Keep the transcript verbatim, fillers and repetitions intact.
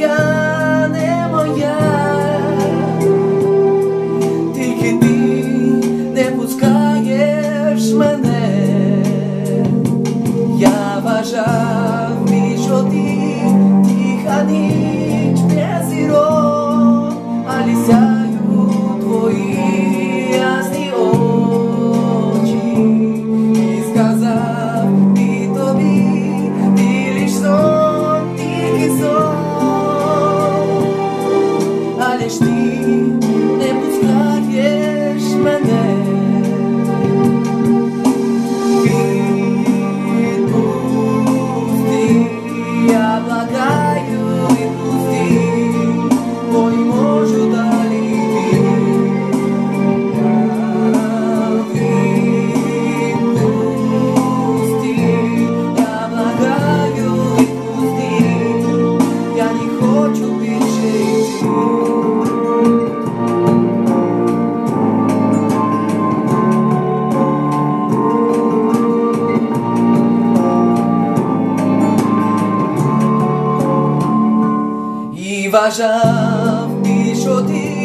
я не моя, тільки ти не пускаєш мене. Я бажав, що ти тиха ніч без зірок, але сяють твої ясні очі, і сказав ти тобі, ти лиш сон, тільки сон, але ж ти не пускаєш мене. Я благаю, відпусти, бо не можу далі йти. Відпусти, я благаю, відпусти, я не хочу більше йти. І вважав ти, що ти